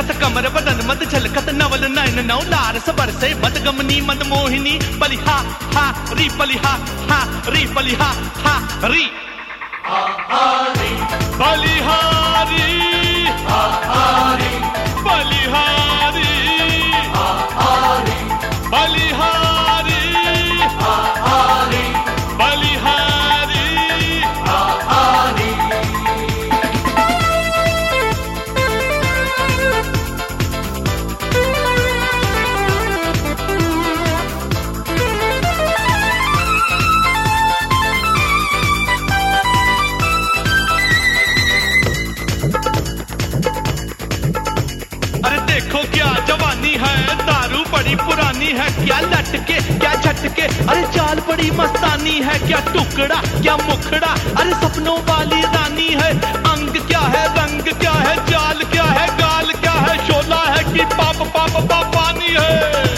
कस कमर बदन मत झलकत नवल नयन नौ लारस बरसे मदगमनी मनमोहिनी बलिहा हा री बलिहा हा री बलिहा हा री बलिहारी बलिहारी बलिहारी बलिहारी पुरानी है क्या लटके क्या झटके, अरे चाल बड़ी मस्तानी है क्या टुकड़ा क्या मुखड़ा, अरे सपनों वाली रानी है। अंग क्या है रंग क्या है चाल क्या है गाल क्या है, शोला है कि पाप पाप पापानी है।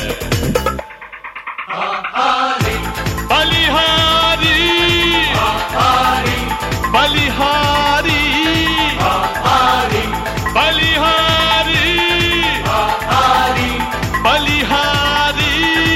बलिहारी बलिहारी बलिहारी बलिहारी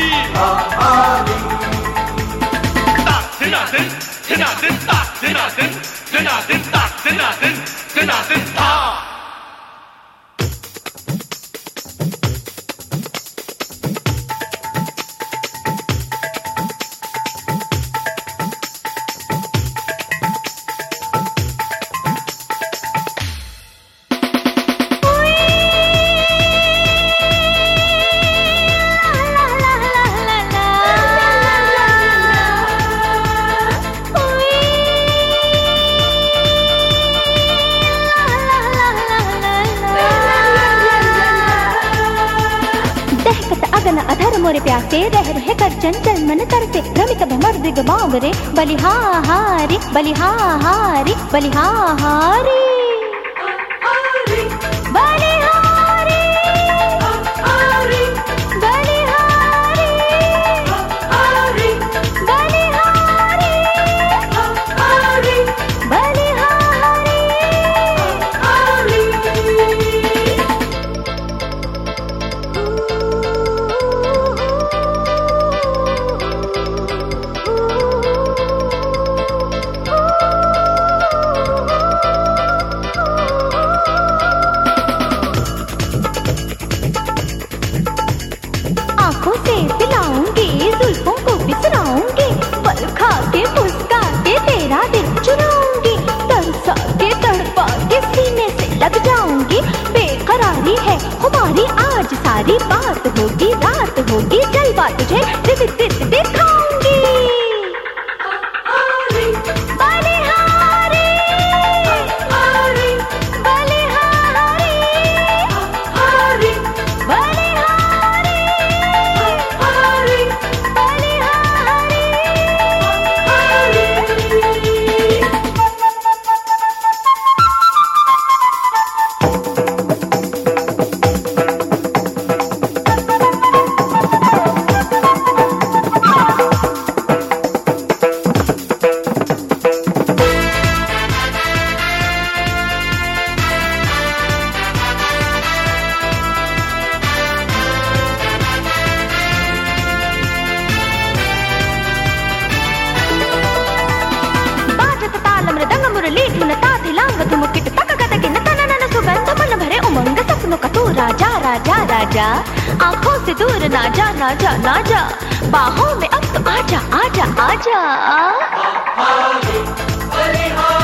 मोरे प्यासे रह रहे कर चंचल मन तरसे भ्रमित भमर दिग बावरे बलिहारी बलिहारी बलिहारी हमारी आज सारी बात होगी रात होगी जलवा तुझे दिखाऊंगी। बलिहारी बलिहारी बलिहारी राजा राजा राजा आंखों से दूर ना जा ना जा ना जा, बाहों में अब तो आजा आजा आजा।